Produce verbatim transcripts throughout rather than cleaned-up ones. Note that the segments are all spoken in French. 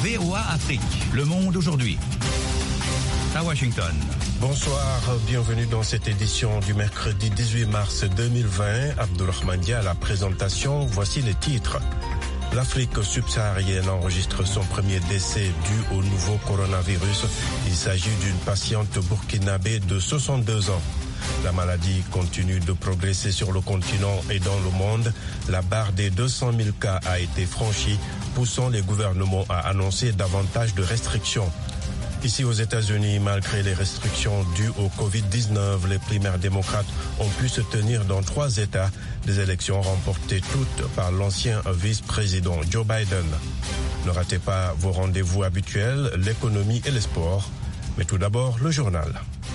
V O A Afrique. Le monde aujourd'hui. À Washington. Bonsoir, bienvenue dans cette édition du mercredi dix-huit mars deux mille vingt. Abdourahmane Dia à la présentation. Voici les titres. L'Afrique subsaharienne enregistre son premier décès dû au nouveau coronavirus. Il s'agit d'une patiente burkinabé de soixante-deux ans. La maladie continue de progresser sur le continent et dans le monde. La barre des deux cent mille cas a été franchie, poussant les gouvernements à annoncer davantage de restrictions. Ici aux États-Unis, malgré les restrictions dues au covid dix-neuf, les primaires démocrates ont pu se tenir dans trois États, des élections remportées toutes par l'ancien vice-président Joe Biden. Ne ratez pas vos rendez-vous habituels, l'économie et les sports. Mais tout d'abord, le journal.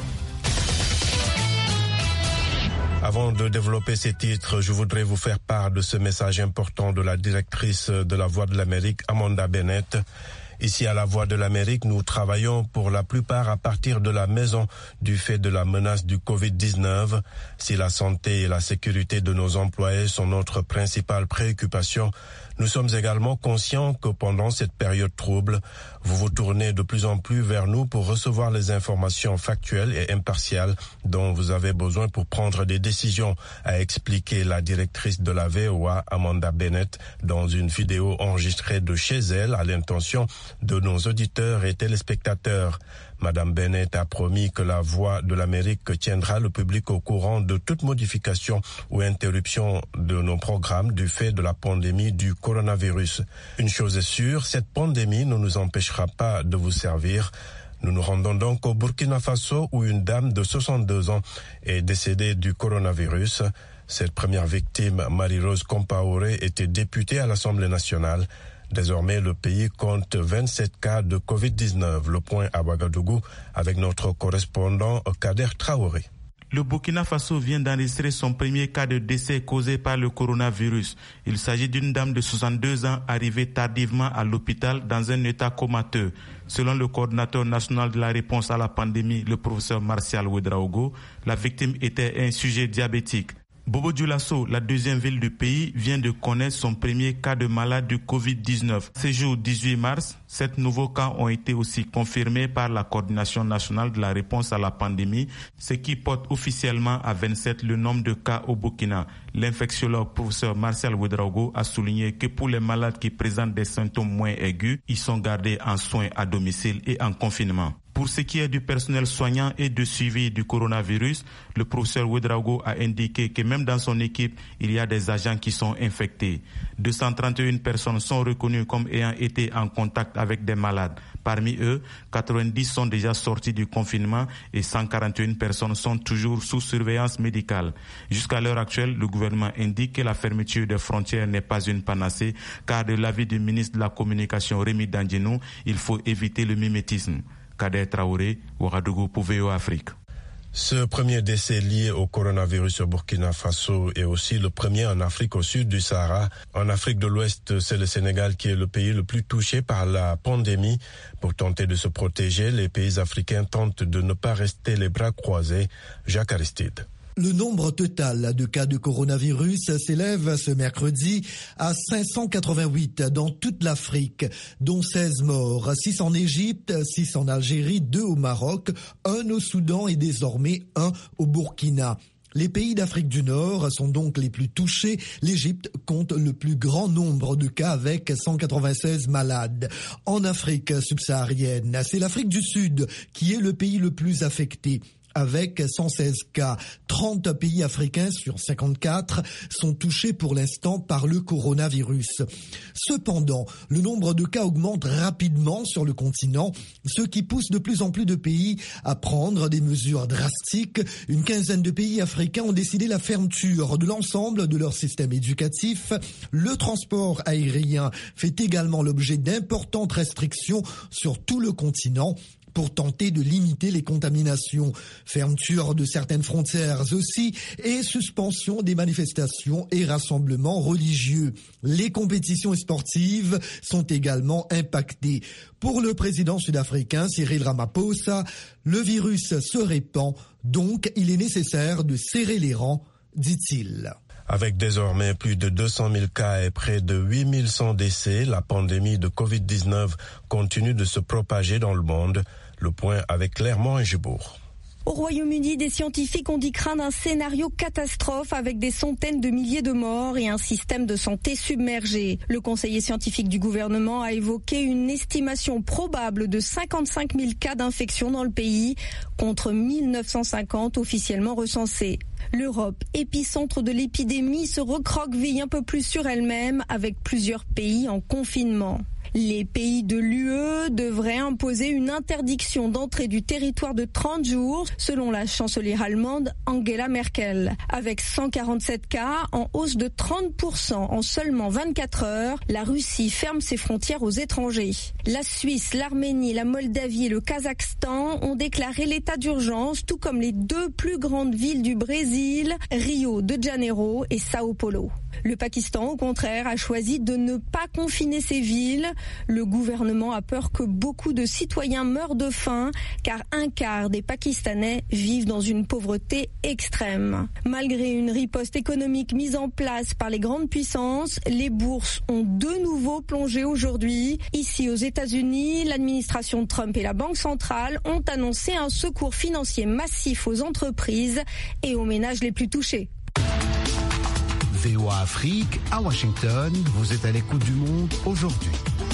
Avant de développer ces titres, je voudrais vous faire part de ce message important de la directrice de la Voix de l'Amérique, Amanda Bennett. Ici à la Voix de l'Amérique, nous travaillons pour la plupart à partir de la maison du fait de la menace du covid dix-neuf. Si la santé et la sécurité de nos employés sont notre principale préoccupation, nous sommes également conscients que pendant cette période trouble, vous vous tournez de plus en plus vers nous pour recevoir les informations factuelles et impartiales dont vous avez besoin pour prendre des décisions, a expliqué la directrice de la V O A, Amanda Bennett, dans une vidéo enregistrée de chez elle à l'intention de nos auditeurs et téléspectateurs. Madame Bennett a promis que la Voix de l'Amérique tiendra le public au courant de toute modification ou interruption de nos programmes du fait de la pandémie du coronavirus. Une chose est sûre, cette pandémie ne nous empêchera pas de vous servir. Nous nous rendons donc au Burkina Faso où une dame de soixante-deux ans est décédée du coronavirus. Cette première victime, Marie-Rose Compaoré, était députée à l'Assemblée nationale. Désormais, le pays compte vingt-sept cas de covid dix-neuf. Le point à Ouagadougou avec notre correspondant Kader Traoré. Le Burkina Faso vient d'enregistrer son premier cas de décès causé par le coronavirus. Il s'agit d'une dame de soixante-deux ans arrivée tardivement à l'hôpital dans un état comateux. Selon le coordinateur national de la réponse à la pandémie, le professeur Martial Ouedraogo, la victime était un sujet diabétique. Bobo Dioulasso, la deuxième ville du pays, vient de connaître son premier cas de malade du covid dix-neuf. Ce jour dix-huit mars, sept nouveaux cas ont été aussi confirmés par la coordination nationale de la réponse à la pandémie, ce qui porte officiellement à vingt-sept le nombre de cas au Burkina. L'infectiologue professeur Martial Ouedraogo a souligné que pour les malades qui présentent des symptômes moins aigus, ils sont gardés en soins à domicile et en confinement. Pour ce qui est du personnel soignant et de suivi du coronavirus, le professeur Ouedraogo a indiqué que même dans son équipe, il y a des agents qui sont infectés. deux cent trente et une personnes sont reconnues comme ayant été en contact avec des malades. Parmi eux, quatre-vingt-dix sont déjà sortis du confinement et cent quarante et une personnes sont toujours sous surveillance médicale. Jusqu'à l'heure actuelle, le gouvernement indique que la fermeture des frontières n'est pas une panacée, car de l'avis du ministre de la Communication Rémi Dandjinou, il faut éviter le mimétisme. Kader Traoré, Ouagadougou pour V O A Afrique. Ce premier décès lié au coronavirus au Burkina Faso est aussi le premier en Afrique au sud du Sahara. En Afrique de l'Ouest, c'est le Sénégal qui est le pays le plus touché par la pandémie. Pour tenter de se protéger, les pays africains tentent de ne pas rester les bras croisés. Jacques Aristide. Le nombre total de cas de coronavirus s'élève ce mercredi à cinq cent quatre-vingt-huit dans toute l'Afrique, dont seize morts, six en Égypte, six en Algérie, deux au Maroc, un au Soudan et désormais un au Burkina. Les pays d'Afrique du Nord sont donc les plus touchés. L'Égypte compte le plus grand nombre de cas avec cent quatre-vingt-seize malades. En Afrique subsaharienne, c'est l'Afrique du Sud qui est le pays le plus affecté. Avec cent seize cas, trente pays africains sur cinquante-quatre sont touchés pour l'instant par le coronavirus. Cependant, le nombre de cas augmente rapidement sur le continent, ce qui pousse de plus en plus de pays à prendre des mesures drastiques. Une quinzaine de pays africains ont décidé la fermeture de l'ensemble de leur système éducatif. Le transport aérien fait également l'objet d'importantes restrictions sur tout le continent pour tenter de limiter les contaminations. Fermeture de certaines frontières aussi et suspension des manifestations et rassemblements religieux. Les compétitions sportives sont également impactées. Pour le président sud-africain Cyril Ramaphosa, le virus se répand, donc il est nécessaire de serrer les rangs, dit-il. Avec désormais plus de deux cent mille cas et près de huit mille cent décès, la pandémie de covid dix-neuf continue de se propager dans le monde. Le point avec Clermont et Gibourg. Au Royaume-Uni, des scientifiques ont dit craindre un scénario catastrophe avec des centaines de milliers de morts et un système de santé submergé. Le conseiller scientifique du gouvernement a évoqué une estimation probable de cinquante-cinq mille cas d'infection dans le pays, contre mille neuf cent cinquante officiellement recensés. L'Europe, épicentre de l'épidémie, se recroqueville un peu plus sur elle-même avec plusieurs pays en confinement. Les pays de l'U E devraient imposer une interdiction d'entrée du territoire de trente jours, selon la chancelière allemande Angela Merkel. Avec cent quarante-sept cas, en hausse de trente pour cent en seulement vingt-quatre heures, la Russie ferme ses frontières aux étrangers. La Suisse, l'Arménie, la Moldavie et le Kazakhstan ont déclaré l'état d'urgence, tout comme les deux plus grandes villes du Brésil, Rio de Janeiro et Sao Paulo. Le Pakistan, au contraire, a choisi de ne pas confiner ces villes. Le gouvernement a peur que beaucoup de citoyens meurent de faim, car un quart des Pakistanais vivent dans une pauvreté extrême. Malgré une riposte économique mise en place par les grandes puissances, les bourses ont de nouveau plongé aujourd'hui. Ici aux États-Unis, l'administration Trump et la Banque centrale ont annoncé un secours financier massif aux entreprises et aux ménages les plus touchés. V O A Afrique, à Washington, vous êtes à l'écoute du monde aujourd'hui.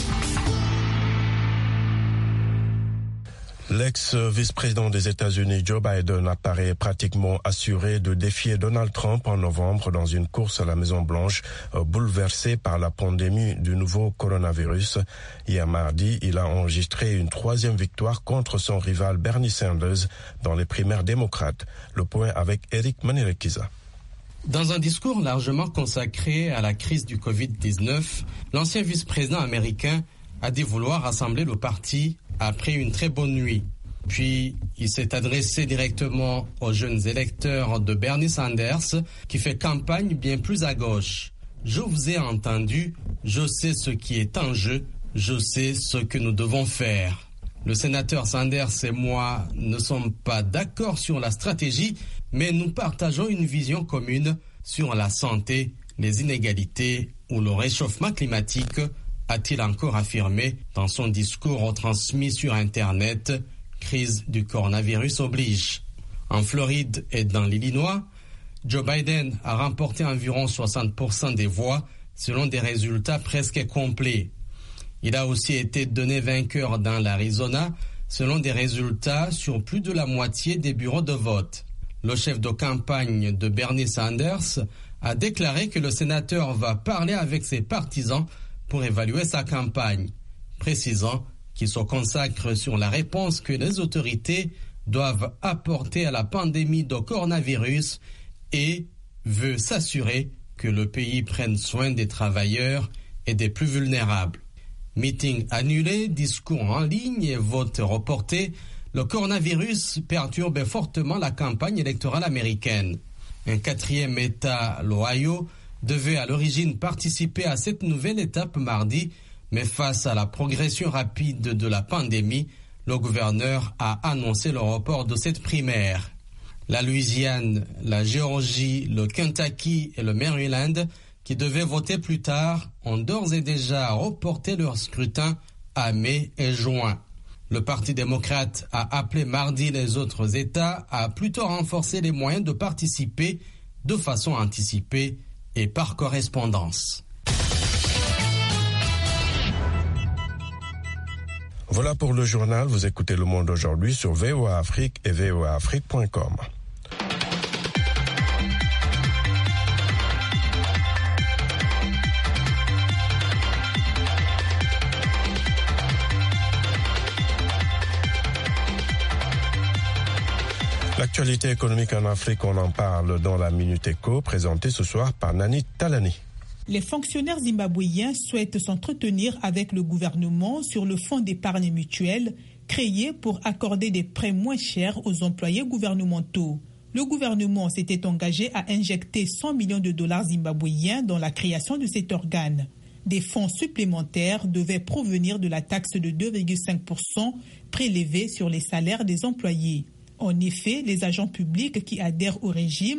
L'ex-vice-président des États-Unis Joe Biden apparaît pratiquement assuré de défier Donald Trump en novembre dans une course à la Maison-Blanche bouleversée par la pandémie du nouveau coronavirus. Hier mardi, il a enregistré une troisième victoire contre son rival Bernie Sanders dans les primaires démocrates. Le point avec Eric Manirekiza. Dans un discours largement consacré à la crise du covid dix-neuf, l'ancien vice-président américain a dit vouloir rassembler le parti après une très bonne nuit. Puis, il s'est adressé directement aux jeunes électeurs de Bernie Sanders, qui fait campagne bien plus à gauche. Je vous ai entendu, je sais ce qui est en jeu, je sais ce que nous devons faire. Le sénateur Sanders et moi ne sommes pas d'accord sur la stratégie, mais nous partageons une vision commune sur la santé, les inégalités ou le réchauffement climatique, a-t-il encore affirmé dans son discours retransmis sur Internet. Crise du coronavirus oblige. En Floride et dans l'Illinois, Joe Biden a remporté environ soixante pour cent des voix selon des résultats presque complets. Il a aussi été donné vainqueur dans l'Arizona selon des résultats sur plus de la moitié des bureaux de vote. Le chef de campagne de Bernie Sanders a déclaré que le sénateur va parler avec ses partisans pour évaluer sa campagne, précisant qu'il se consacre sur la réponse que les autorités doivent apporter à la pandémie de coronavirus et veut s'assurer que le pays prenne soin des travailleurs et des plus vulnérables. Meeting annulé, discours en ligne et vote reporté, le coronavirus perturbe fortement la campagne électorale américaine. Un quatrième État, l'Ohio, devait à l'origine participer à cette nouvelle étape mardi, mais face à la progression rapide de la pandémie, le gouverneur a annoncé le report de cette primaire. La Louisiane, la Géorgie, le Kentucky et le Maryland, qui devaient voter plus tard, ont d'ores et déjà reporté leur scrutin à mai et juin. Le Parti démocrate a appelé mardi les autres États à plutôt renforcer les moyens de participer de façon anticipée et par correspondance. Voilà pour le journal. Vous écoutez Le Monde aujourd'hui sur V O A Afrique et V O A Afrique point com. L'actualité économique en Afrique, on en parle dans la Minute Éco, présentée ce soir par Nani Talani. Les fonctionnaires zimbabwéens souhaitent s'entretenir avec le gouvernement sur le fonds d'épargne mutuelle créé pour accorder des prêts moins chers aux employés gouvernementaux. Le gouvernement s'était engagé à injecter cent millions de dollars zimbabwéens dans la création de cet organe. Des fonds supplémentaires devaient provenir de la taxe de deux virgule cinq pour cent prélevée sur les salaires des employés. En effet, les agents publics qui adhèrent au régime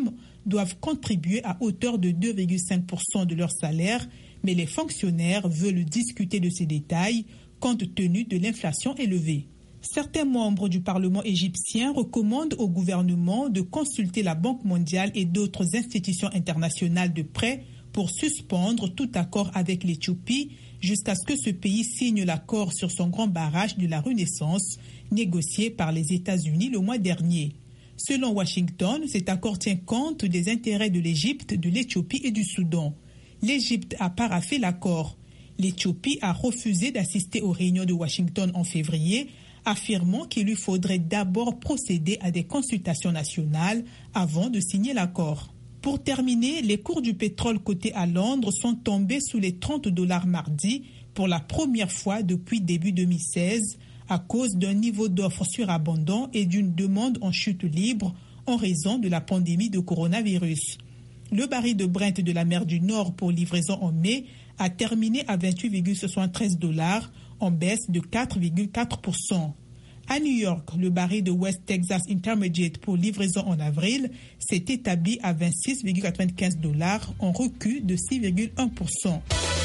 doivent contribuer à hauteur de deux virgule cinq pour cent de leur salaire, mais les fonctionnaires veulent discuter de ces détails compte tenu de l'inflation élevée. Certains membres du Parlement égyptien recommandent au gouvernement de consulter la Banque mondiale et d'autres institutions internationales de près pour suspendre tout accord avec l'Éthiopie jusqu'à ce que ce pays signe l'accord sur son grand barrage de la Renaissance, négocié par les États-Unis le mois dernier. Selon Washington, cet accord tient compte des intérêts de l'Égypte, de l'Éthiopie et du Soudan. L'Égypte a paraphé l'accord. L'Éthiopie a refusé d'assister aux réunions de Washington en février, affirmant qu'il lui faudrait d'abord procéder à des consultations nationales avant de signer l'accord. Pour terminer, les cours du pétrole coté à Londres sont tombés sous les trente dollars mardi pour la première fois depuis début deux mille seize à cause d'un niveau d'offre surabondant et d'une demande en chute libre en raison de la pandémie de coronavirus. Le baril de Brent de la mer du Nord pour livraison en mai a terminé à vingt-huit virgule soixante-treize dollars, en baisse de quatre virgule quatre pour cent. À New York, le baril de West Texas Intermediate pour livraison en avril s'est établi à vingt-six virgule quatre-vingt-quinze dollars, en recul de six virgule un pour cent.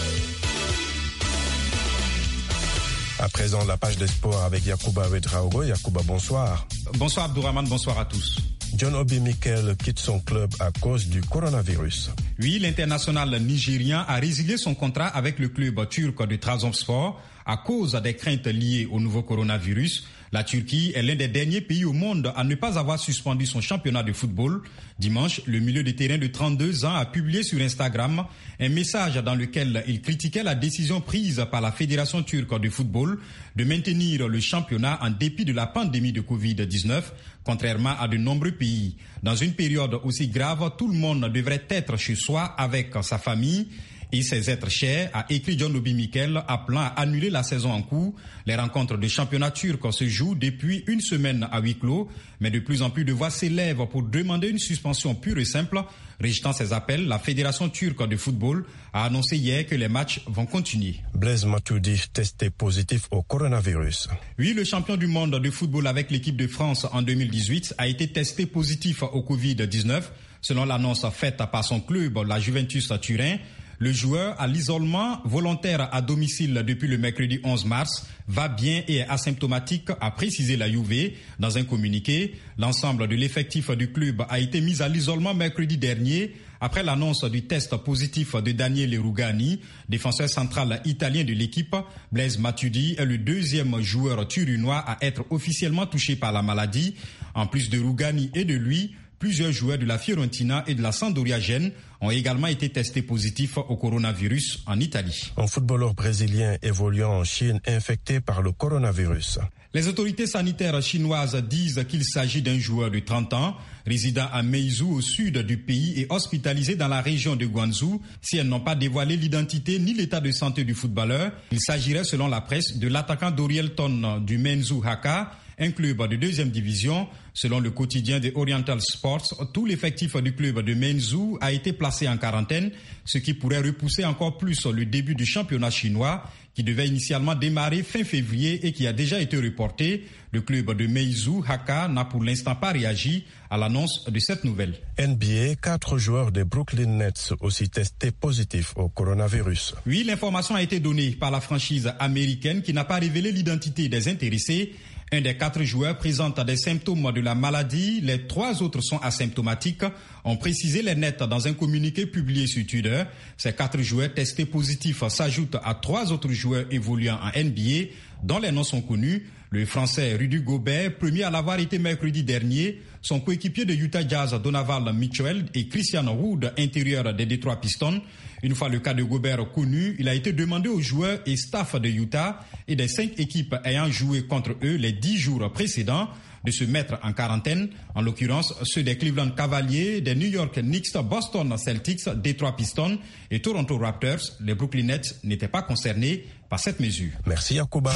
À présent, la page des sports avec Yacouba Ouedraogo. Yacouba, bonsoir. Bonsoir Abdourahmane, bonsoir à tous. John Obi Mikel quitte son club à cause du coronavirus. Oui, l'international nigérien a résilié son contrat avec le club turc de Trabzonspor à cause des craintes liées au nouveau coronavirus. La Turquie est l'un des derniers pays au monde à ne pas avoir suspendu son championnat de football. Dimanche, le milieu de terrain de trente-deux ans a publié sur Instagram un message dans lequel il critiquait la décision prise par la Fédération turque de football de maintenir le championnat en dépit de la pandémie de covid dix-neuf, contrairement à de nombreux pays. Dans une période aussi grave, tout le monde devrait être chez soi avec sa famille et ses êtres chers, a écrit John Obi Mikel, appelant à annuler la saison en cours. Les rencontres de championnat turc se jouent depuis une semaine à huis clos, mais de plus en plus de voix s'élèvent pour demander une suspension pure et simple. Rejetant ces appels, la Fédération turque de football a annoncé hier que les matchs vont continuer. Blaise Matuidi, testé positif au coronavirus. Oui, le champion du monde de football avec l'équipe de France en deux mille dix-huit a été testé positif au covid dix-neuf, selon l'annonce faite par son club, la Juventus Turin. Le joueur, à l'isolement volontaire à domicile depuis le mercredi onze mars, va bien et est asymptomatique, a précisé la Juve dans un communiqué. L'ensemble de l'effectif du club a été mis à l'isolement mercredi dernier après l'annonce du test positif de Daniele Rugani, défenseur central italien de l'équipe. Blaise Matuidi est le deuxième joueur turinois à être officiellement touché par la maladie. En plus de Rugani et de lui, plusieurs joueurs de la Fiorentina et de la Sampdoria Gênes ont également été testés positifs au coronavirus en Italie. Un footballeur brésilien évoluant en Chine infecté par le coronavirus. Les autorités sanitaires chinoises disent qu'il s'agit d'un joueur de trente ans, résidant à Meizhou au sud du pays et hospitalisé dans la région de Guangzhou. Si elles n'ont pas dévoilé l'identité ni l'état de santé du footballeur, il s'agirait selon la presse de l'attaquant d'Orielton du Menzhou Haka, un club de deuxième division. Selon le quotidien de Oriental Sports, tout l'effectif du club de Menzhou a été placé en quarantaine, ce qui pourrait repousser encore plus le début du championnat chinois, qui devait initialement démarrer fin février et qui a déjà été reporté. Le club de Meizhou Haka n'a pour l'instant pas réagi à l'annonce de cette nouvelle. N B A, quatre joueurs des Brooklyn Nets aussi testés positifs au coronavirus. Oui, l'information a été donnée par la franchise américaine qui n'a pas révélé l'identité des intéressés. Un des quatre joueurs présente des symptômes de la maladie. Les trois autres sont asymptomatiques, ont précisé les Nets dans un communiqué publié sur Twitter. Ces quatre joueurs testés positifs s'ajoutent à trois autres joueurs évoluant en N B A, dont les noms sont connus. Le Français Rudy Gobert, premier à l'avoir été mercredi dernier, son coéquipier de Utah Jazz, Donovan Mitchell, et Christian Wood, intérieur des Detroit Pistons. Une fois le cas de Gobert connu, il a été demandé aux joueurs et staff de Utah et des cinq équipes ayant joué contre eux les dix jours précédents de se mettre en quarantaine, en l'occurrence ceux des Cleveland Cavaliers, des New York Knicks, Boston Celtics, Detroit Pistons et Toronto Raptors. Les Brooklyn Nets n'étaient pas concernés par cette mesure. Merci Yacouba.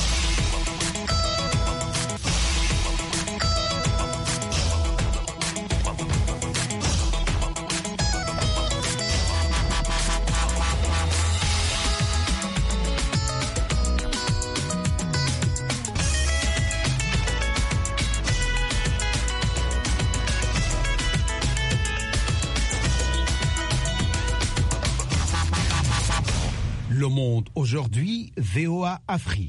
Monde aujourd'hui, V O A Afrique.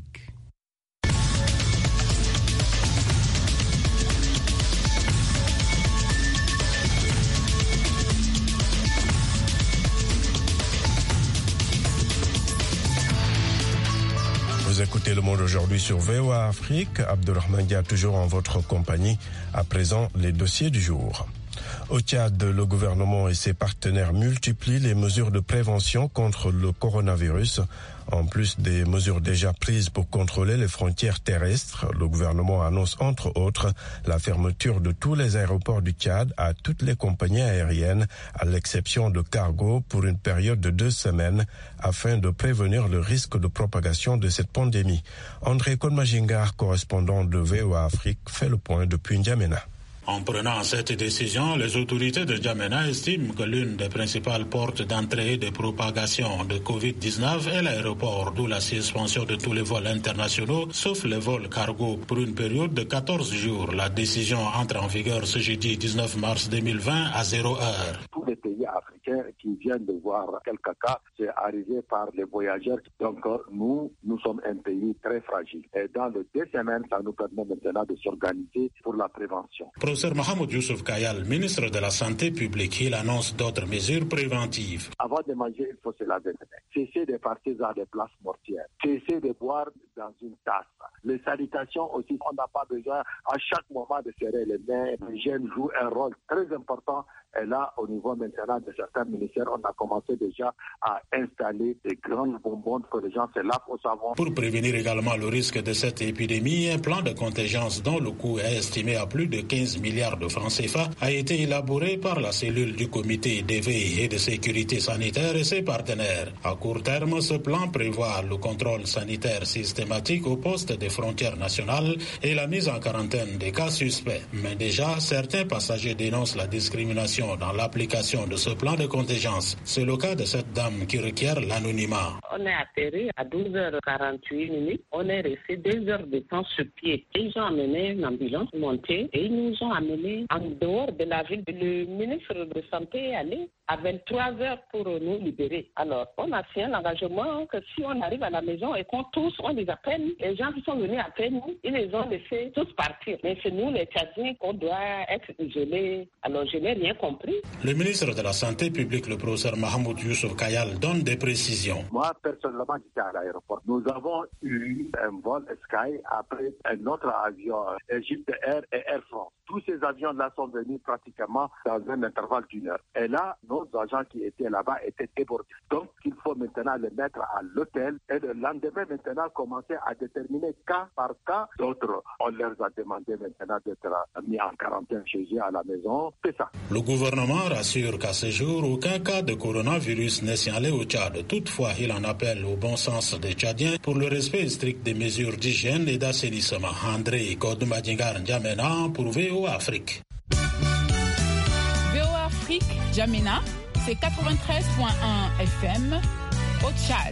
Vous écoutez Le Monde aujourd'hui sur V O A Afrique. Abdelrahman Dia toujours en votre compagnie. À présent, les dossiers du jour. Au Tchad, le gouvernement et ses partenaires multiplient les mesures de prévention contre le coronavirus. En plus des mesures déjà prises pour contrôler les frontières terrestres, le gouvernement annonce entre autres la fermeture de tous les aéroports du Tchad à toutes les compagnies aériennes, à l'exception de Cargo, pour une période de deux semaines, afin de prévenir le risque de propagation de cette pandémie. André Konmagingar, correspondant de V O A Afrique, fait le point depuis N'Djamena. En prenant cette décision, les autorités de N'Djamena estiment que l'une des principales portes d'entrée de propagation de covid dix-neuf est l'aéroport, d'où la suspension de tous les vols internationaux, sauf les vols cargo, pour une période de quatorze jours. La décision entre en vigueur ce jeudi dix-neuf mars deux mille vingt à zéro heure. Tous les pays africains qui viennent de voir quelques cas, c'est arrivé par les voyageurs. Donc nous, nous sommes un pays très fragile. Et dans les deux semaines, ça nous permet maintenant de s'organiser pour la prévention. Professeur Mohamed Youssouf Kayal, ministre de la Santé publique, il annonce d'autres mesures préventives. Avant de manger, il faut se laver les mains. Cesser de partir dans des places mortières. Cesser de boire dans une tasse. Les salutations aussi, on n'a pas besoin à chaque moment de serrer les mains. L'hygiène joue un rôle très important. Et là, au niveau maintenant de certains ministères, on a commencé déjà à installer des grandes bonbonnes que les gens se lavent au savon. Pour prévenir également le risque de cette épidémie, un plan de contingence dont le coût est estimé à plus de quinze milliards de francs C F A a été élaboré par la cellule du comité d'éveil et de sécurité sanitaire et ses partenaires. À court terme, ce plan prévoit le contrôle sanitaire systématique au poste des frontières nationales et la mise en quarantaine des cas suspects. Mais déjà, certains passagers dénoncent la discrimination dans l'application de ce plan de contingence. C'est le cas de cette dame qui requiert l'anonymat. On est atterri à douze heures quarante-huit minutes. On est resté deux heures de temps sur pied. Ils ont amené une ambulance montée et ils nous ont amenés en dehors de la ville. Le ministre de Santé est allé à vingt-trois heures pour nous libérer. Alors, on a signé l'engagement que si on arrive à la maison et qu'on tous, on les appelle, les gens qui sont venus après nous, ils les ont laissés tous partir. Mais c'est nous, les Tchadiens, qu'on doit être isolés. Alors, je n'ai rien compris. Le ministre de la Santé publique, le professeur Mohamed Youssouf Kayal, donne des précisions. Moi, personnellement, j'étais à l'aéroport. Nous avons eu un vol Sky après un autre avion, Egypte Air et Air France. Tous ces avions-là sont venus pratiquement dans un intervalle d'une heure. Et là, nos agents qui étaient là-bas étaient débordés. Donc, il faut maintenant les mettre à l'hôtel et le lendemain, maintenant, commencer à déterminer cas par cas. D'autres, on leur a demandé maintenant d'être mis en quarantaine chez eux à la maison. C'est ça. Le gouvernement rassure qu'à ce jour, aucun cas de coronavirus n'est signalé au Tchad. Toutefois, il en appelle au bon sens des Tchadiens pour le respect strict des mesures d'hygiène et d'assainissement. André Kodoumadingar N'Djamena pour V O A Afrique. V O A Afrique, N'Djamena, c'est quatre-vingt-treize virgule un F M au Tchad.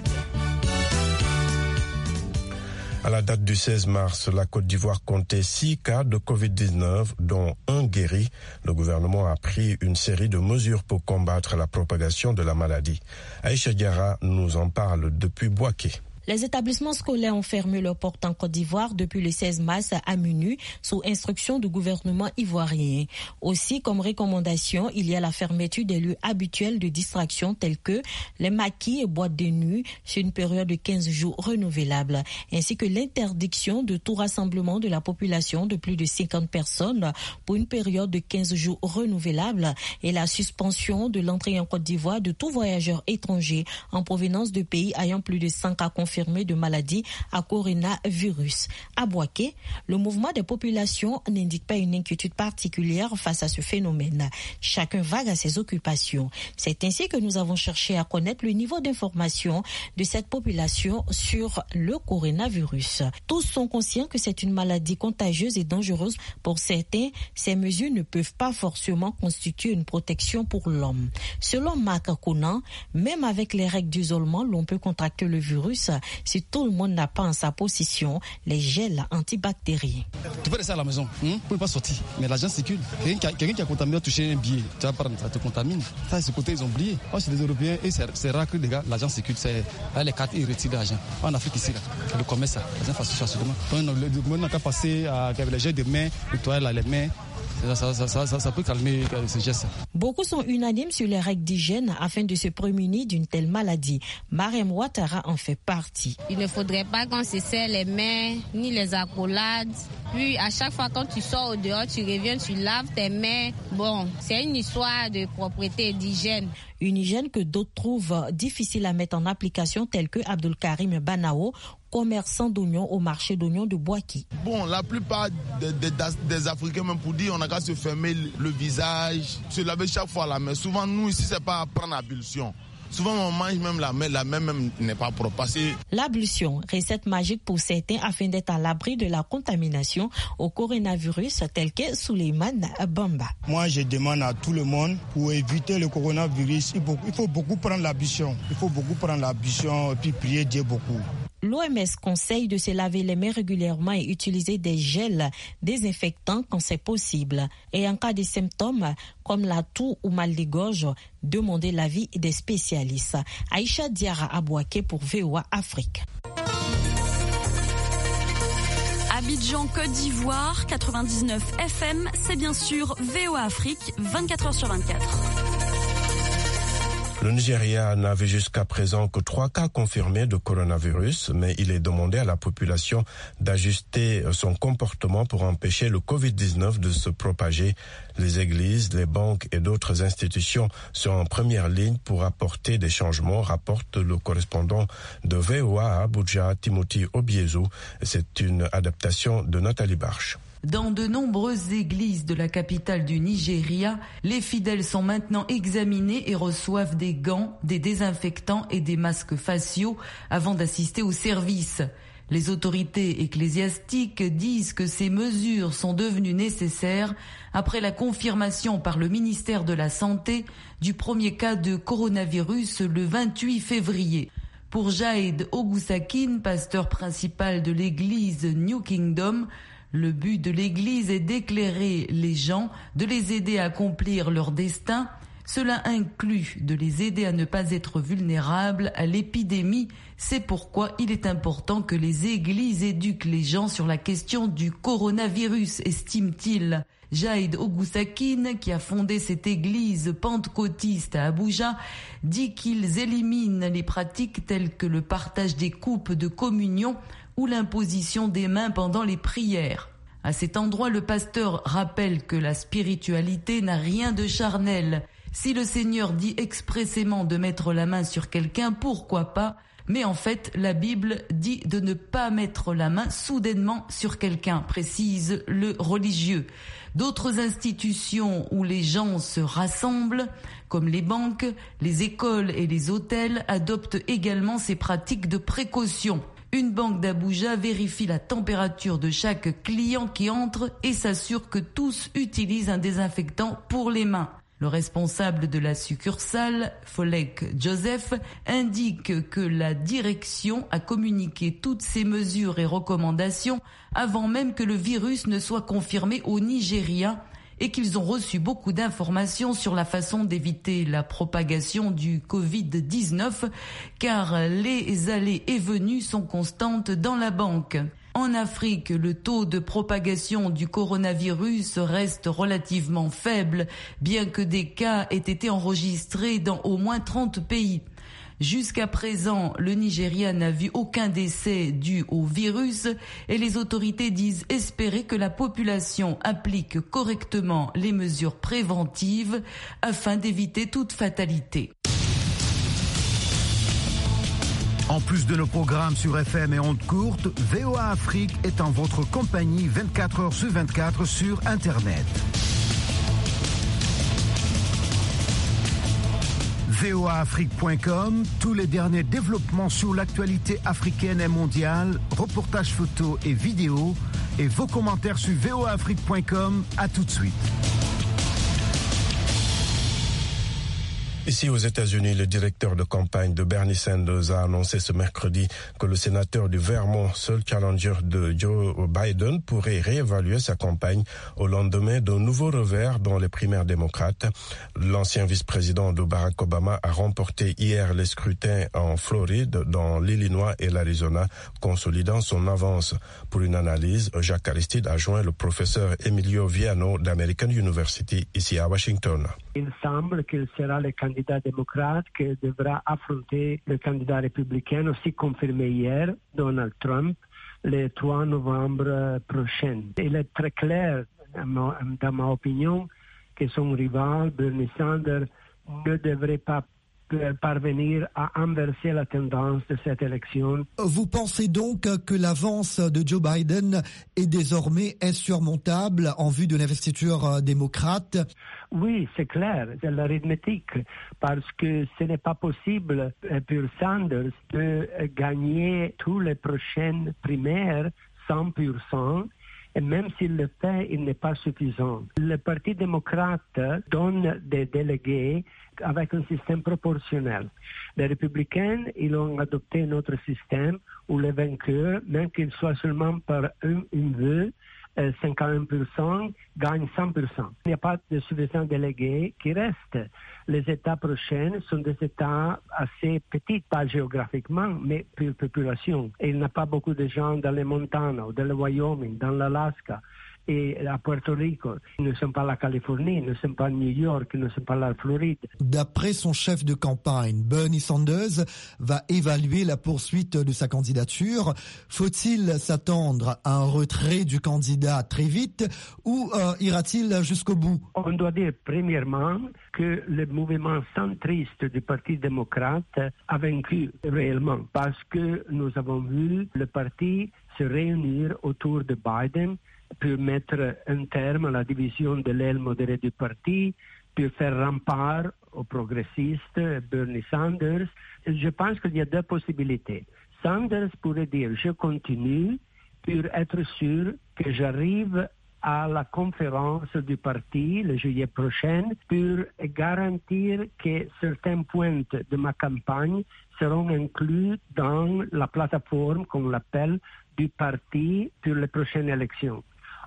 À la date du seize mars, la Côte d'Ivoire comptait six cas de covid dix-neuf, dont un guéri. Le gouvernement a pris une série de mesures pour combattre la propagation de la maladie. Aïcha Diarra nous en parle depuis Bouaké. Les établissements scolaires ont fermé leurs portes en Côte d'Ivoire depuis le seize mars à minuit sous instruction du gouvernement ivoirien. Aussi, comme recommandation, il y a la fermeture des lieux habituels de distraction tels que les maquis et boîtes de nuit sur une période de quinze jours renouvelable, ainsi que l'interdiction de tout rassemblement de la population de plus de cinquante personnes pour une période de quinze jours renouvelable et la suspension de l'entrée en Côte d'Ivoire de tout voyageur étranger en provenance de pays ayant plus de cent cas confirmés de maladies à coronavirus. À Bouaké, le mouvement des populations n'indique pas une inquiétude particulière face à ce phénomène. Chacun vague à ses occupations. C'est ainsi que nous avons cherché à connaître le niveau d'information de cette population sur le coronavirus. Tous sont conscients que c'est une maladie contagieuse et dangereuse. Pour certains, ces mesures ne peuvent pas forcément constituer une protection pour l'homme. Selon Marc Conan, même avec les règles d'isolement, l'on peut contracter le virus. si tout le monde n'a pas en sa possession les gels antibactériens. Tu peux rester à la maison, hein? Tu ne peux pas sortir, mais l'argent circule. Quelqu'un qui a, quelqu'un qui a contaminé a touché un billet, tu vas prendre, ça te contamine. Ça, c'est ce côté, ils ont oublié. Moi, c'est des Européens et c'est, c'est rare que les gars, l'argent circule. C'est, là, les cartes, ils retirent l'argent. En Afrique, ici, là, le commerce, ça, l'argent facile facilement. Donc, le gouvernement n'a qu'à passer avec les gels de main, nettoyer là, les mains. Ça, ça, ça, ça, ça peut calmer ce geste. Beaucoup sont unanimes sur les règles d'hygiène afin de se prémunir d'une telle maladie. Mariam Ouattara en fait partie. Il ne faudrait pas qu'on se serre les mains, ni les accolades. Puis à chaque fois quand tu sors au dehors, tu reviens, tu laves tes mains. Bon, c'est une histoire de propreté et d'hygiène. Une hygiène que d'autres trouvent difficile à mettre en application, tel que Abdul Karim Banao, commerçant d'oignons au marché d'oignons de Boaki. Bon, la plupart des, des, des Africains, même pour dire, on a qu'à se fermer le visage, se laver chaque fois la main. Souvent, nous ici, c'est pas à prendre ablution. Souvent, on mange même la main, la main même n'est pas propre. L'ablution, recette magique pour certains afin d'être à l'abri de la contamination au coronavirus, tel que Souleymane Bamba. Moi, je demande à tout le monde, pour éviter le coronavirus, il faut, il faut beaucoup prendre l'ablution. Il faut beaucoup prendre l'ablution et puis prier Dieu beaucoup. L'O M S conseille de se laver les mains régulièrement et utiliser des gels désinfectants quand c'est possible. Et en cas de symptômes comme la toux ou mal de gorge, demandez l'avis des spécialistes. Aïcha Diara Abouaké pour V O A Afrique. Abidjan, Côte d'Ivoire, quatre-vingt-dix-neuf F M, c'est bien sûr V O A Afrique, vingt-quatre heures sur vingt-quatre. Le Nigeria n'avait jusqu'à présent que trois cas confirmés de coronavirus, mais il est demandé à la population d'ajuster son comportement pour empêcher le covid dix-neuf de se propager. Les églises, les banques et d'autres institutions sont en première ligne pour apporter des changements, rapporte le correspondant de V O A à Abuja, Timothy Obiezu. C'est une adaptation de Nathalie Barche. Dans de nombreuses églises de la capitale du Nigeria, les fidèles sont maintenant examinés et reçoivent des gants, des désinfectants et des masques faciaux avant d'assister au service. Les autorités ecclésiastiques disent que ces mesures sont devenues nécessaires après la confirmation par le ministère de la Santé du premier cas de coronavirus le vingt-huit février. Pour Jaïd Ogusakin, pasteur principal de l'église New Kingdom, le but de l'Église est d'éclairer les gens, de les aider à accomplir leur destin. Cela inclut de les aider à ne pas être vulnérables à l'épidémie. C'est pourquoi il est important que les églises éduquent les gens sur la question du coronavirus, estime-t-il. Jaïd Ogusakin, qui a fondé cette église pentecôtiste à Abuja, dit qu'ils éliminent les pratiques telles que le partage des coupes de communion ou l'imposition des mains pendant les prières. À cet endroit, le pasteur rappelle que la spiritualité n'a rien de charnel. Si le Seigneur dit expressément de mettre la main sur quelqu'un, pourquoi pas? Mais en fait, la Bible dit de ne pas mettre la main soudainement sur quelqu'un, précise le religieux. D'autres institutions où les gens se rassemblent, comme les banques, les écoles et les hôtels, adoptent également ces pratiques de précaution. Une banque d'Abuja vérifie la température de chaque client qui entre et s'assure que tous utilisent un désinfectant pour les mains. Le responsable de la succursale, Folek Joseph, indique que la direction a communiqué toutes ces mesures et recommandations avant même que le virus ne soit confirmé au Nigeria et qu'ils ont reçu beaucoup d'informations sur la façon d'éviter la propagation du covid dix-neuf car les allées et venues sont constantes dans la banque. En Afrique, le taux de propagation du coronavirus reste relativement faible, bien que des cas aient été enregistrés dans au moins trente pays. Jusqu'à présent, le Nigeria n'a vu aucun décès dû au virus et les autorités disent espérer que la population applique correctement les mesures préventives afin d'éviter toute fatalité. En plus de nos programmes sur F M et ondes courtes, V O A Afrique est en votre compagnie vingt-quatre heures sur vingt-quatre sur Internet. V O A Afrique point com, tous les derniers développements sur l'actualité africaine et mondiale, reportages photos et vidéos, et vos commentaires sur V O A Afrique point com. À tout de suite. Ici aux États-Unis, le directeur de campagne de Bernie Sanders a annoncé ce mercredi que le sénateur du Vermont, seul challenger de Joe Biden, pourrait réévaluer sa campagne au lendemain d'un nouveau revers dans les primaires démocrates. L'ancien vice-président de Barack Obama a remporté hier les scrutins en Floride, dans l'Illinois et l'Arizona, consolidant son avance. Pour une analyse, Jacques Aristide a joint le professeur Emilio Viano d'American University ici à Washington. Il semble qu'il sera le candidat démocrate qui devra affronter le candidat républicain aussi confirmé hier, Donald Trump, le trois novembre prochain. Il est très clair, dans ma opinion, que son rival, Bernie Sanders, ne devrait pas parvenir à inverser la tendance de cette élection. Vous pensez donc que l'avance de Joe Biden est désormais insurmontable en vue de l'investiture démocrate? Oui, c'est clair, c'est l'arithmétique, parce que ce n'est pas possible pour Sanders de gagner tous les prochaines primaires cent pour cent. Et même s'il le fait, il n'est pas suffisant. Le Parti démocrate donne des délégués avec un système proportionnel. Les républicains, ils ont adopté notre système où les vainqueurs, même qu'ils soient seulement par un, une vue, cinquante pour cent gagnent cent pour cent. Il n'y a pas de suffisants délégués qui restent. Les États prochains sont des États assez petits, pas géographiquement, mais pour population. Et il n'y a pas beaucoup de gens dans le Montana, ou dans le Wyoming, dans l'Alaska et à Puerto Rico. Ils ne sont pas la Californie, ils ne sont pas New York, ils ne sont pas la Floride. D'après son chef de campagne, Bernie Sanders va évaluer la poursuite de sa candidature. Faut-il s'attendre à un retrait du candidat très vite ou euh, ira-t-il jusqu'au bout? On doit dire premièrement que le mouvement centriste du Parti démocrate a vaincu réellement parce que nous avons vu le parti se réunir autour de Biden pour mettre un terme à la division de l'aile modérée du parti, pour faire rempart aux progressistes, Bernie Sanders. Je pense qu'il y a deux possibilités. Sanders pourrait dire « je continue » pour être sûr que j'arrive à la conférence du parti le juillet prochain pour garantir que certains points de ma campagne seront inclus dans la plateforme, comme on l'appelle, du parti pour les prochaines élections.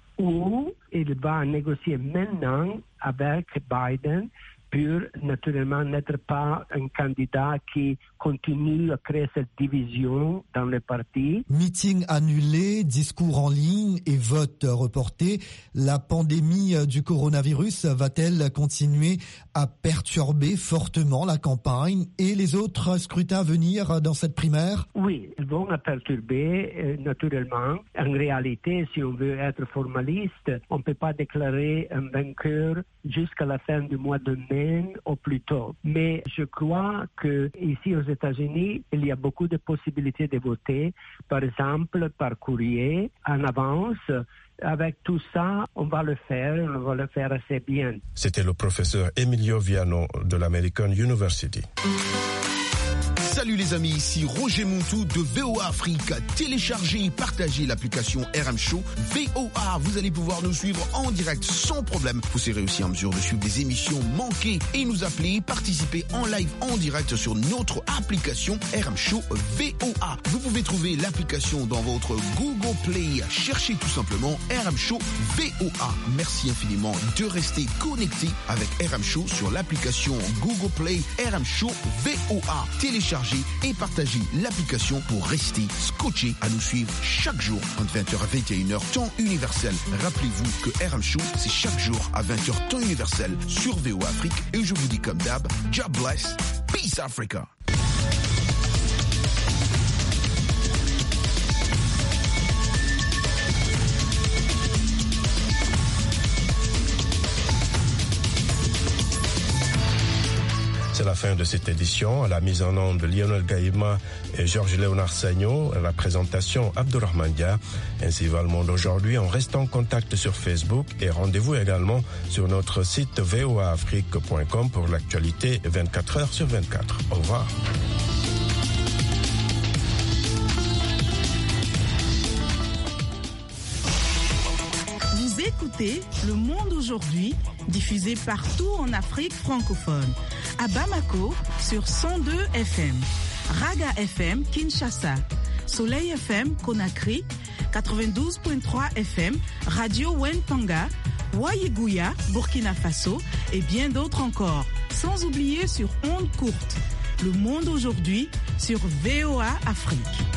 Ou il va négocier maintenant avec Biden pour naturellement n'être pas un candidat qui continue à créer cette division dans le parti. Meeting annulé, discours en ligne et vote reporté. La pandémie du coronavirus va-t-elle continuer à perturber fortement la campagne et les autres scrutins à venir dans cette primaire? Oui, ils vont la perturber euh, naturellement. En réalité, si on veut être formaliste, on ne peut pas déclarer un vainqueur jusqu'à la fin du mois de mai au plus tôt. Mais je crois que ici aux États-Unis, il y a beaucoup de possibilités de voter, par exemple par courrier, en avance. Avec tout ça, on va le faire, on va le faire assez bien. C'était le professeur Emilio Viano de l'American University. Salut les amis, ici Roger Montou de V O A Afrique. Téléchargez et partagez l'application R M Show V O A. Vous allez pouvoir nous suivre en direct sans problème. Vous serez aussi en mesure de suivre des émissions manquées et nous appeler, participer en live en direct sur notre application R M Show V O A. Vous pouvez trouver l'application dans votre Google Play. Cherchez tout simplement R M Show V O A. Merci infiniment de rester connecté avec R M Show sur l'application Google Play R M Show V O A. Téléchargez et partagez l'application pour rester scotché à nous suivre chaque jour entre vingt heures à vingt et une heures temps universel. Rappelez-vous que R M Show, c'est chaque jour à vingt heures temps universel sur V O A Afrique. Et je vous dis comme d'hab, God bless, peace Africa. C'est la fin de cette édition. À la mise en onde de Lionel Gaïma et Georges-Léonard Sagno. À la présentation, Abdourahmane Dia. Ainsi va le monde aujourd'hui. On reste en contact sur Facebook et rendez-vous également sur notre site v o a afrique point com pour l'actualité vingt-quatre heures sur vingt-quatre. Au revoir. écoutez Le Monde aujourd'hui, diffusé partout en Afrique francophone. À Bamako, sur cent deux F M. Raga F M, Kinshasa. Soleil F M, Conakry. quatre-vingt-douze virgule trois F M. Radio Wentanga. Waïgouya, Burkina Faso. Et bien d'autres encore. Sans oublier sur ondes courtes. Le Monde aujourd'hui, sur V O A Afrique.